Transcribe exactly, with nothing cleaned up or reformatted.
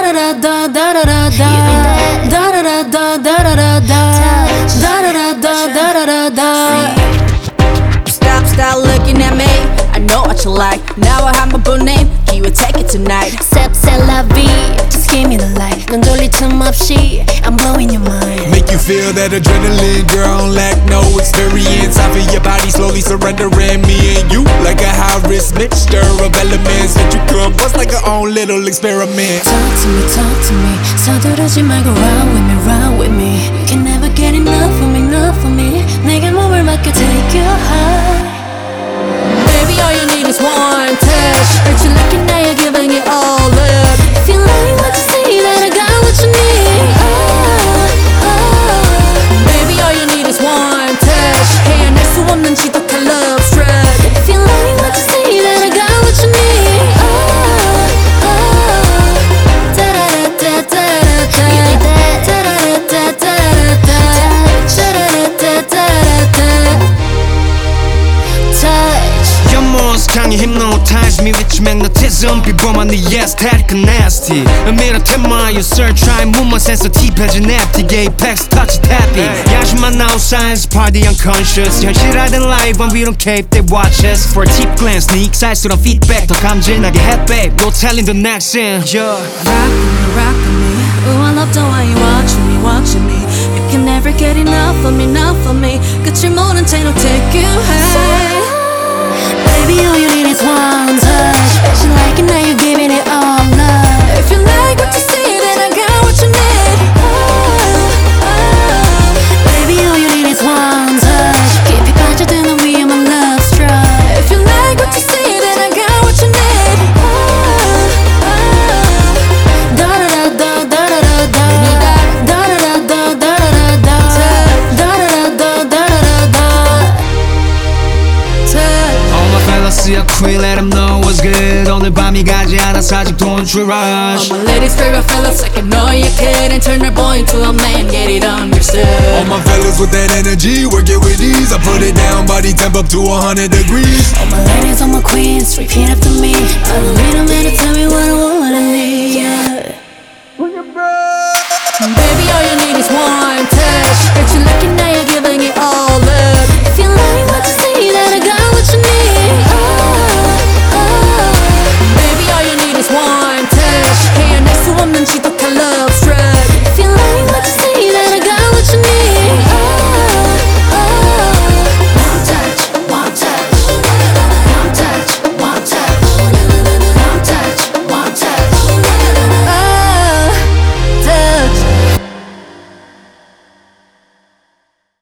da da da da da da da da da da da da da da da da da da. Stop, stop looking at me. I know what you like. Now I have my full name. You will take it tonight. Sep, c'est la vie. Just give me the light. 넌 돌릴 틈 없이 I'm blowing your mind. Make you feel that adrenaline, girl, don't lack no experience. I feel your body slowly surrendering me and you, like a high-risk mixture of elements that you could bust like our own little experiment. Talk to me, talk to me. 서두르지 말고 run with me, run with me. You can never get enough of me, enough of me. 내게 몸을 맡겨 take you high. Baby, all you need is one touch. But you're looking now, you're giving it all up. If you like what you see, then I got what you need. Oh, oh. Baby, all you need is one touch. 해안할 수 없는 지독한 love struck. If you like what you see, then I got what you need. Oh, oh. Da da da da da da. You need that. Da da da da da da. Da da da da da da. Touch. Your moves can you hypnotize me with your magnetism. 비범한 네 aesthetic nasty. 은밀한 테마 you search try movement sensitive해진 앱틱 apex touch tapping. 야심한 outside party unconscious. 현실화된 live when we don't cape they watch us. For a deep glance 네 익살스러운 feedback 더 감질나게 해 babe. No telling the next thing. Yeah. Rock with me, rock with me. Ooh, I love the way you watching me, watching me. You can never get enough of me, enough of me. 끝을 모른 채로 take you high. Baby, all you need is one touch. Bet you like it now, you're giving it all up. If you like what you see, then I got what you need. Oh, oh. Baby, all you need is one touch. 깊이 빠져드는 위험한 love struck. If you like what you see, then I got what you need. Oh, oh. Da da da da da da da. Da da da da da da da. Da da da da da da. All my fellas see a queen, let them know what's good. 오늘 밤이 가지 않아서 아직 don't you rush. All my ladies, favorite fellas, like I know you kid and turn your boy into a man, get it understood. All my fellas with that energy, work it with ease. I put it down, body temp up to a hundred degrees. All my ladies, all my queens, repeat after me. I don't need a man to tell me what I want.